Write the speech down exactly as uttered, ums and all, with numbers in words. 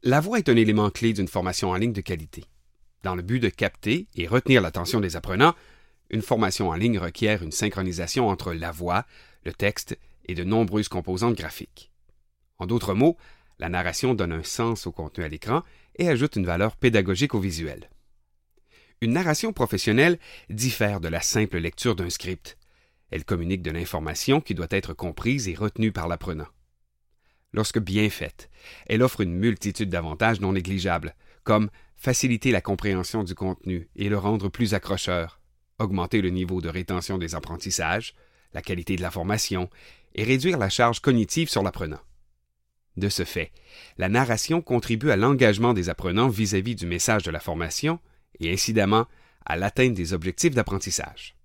La voix est un élément clé d'une formation en ligne de qualité. Dans le but de capter et retenir l'attention des apprenants, une formation en ligne requiert une synchronisation entre la voix, le texte et de nombreuses composantes graphiques. En d'autres mots, la narration donne un sens au contenu à l'écran et ajoute une valeur pédagogique au visuel. Une narration professionnelle diffère de la simple lecture d'un script. Elle communique de l'information qui doit être comprise et retenue par l'apprenant. Lorsque bien faite, elle offre une multitude d'avantages non négligeables, comme faciliter la compréhension du contenu et le rendre plus accrocheur, augmenter le niveau de rétention des apprentissages, la qualité de la formation et réduire la charge cognitive sur l'apprenant. De ce fait, la narration contribue à l'engagement des apprenants vis-à-vis du message de la formation et incidemment à l'atteinte des objectifs d'apprentissage.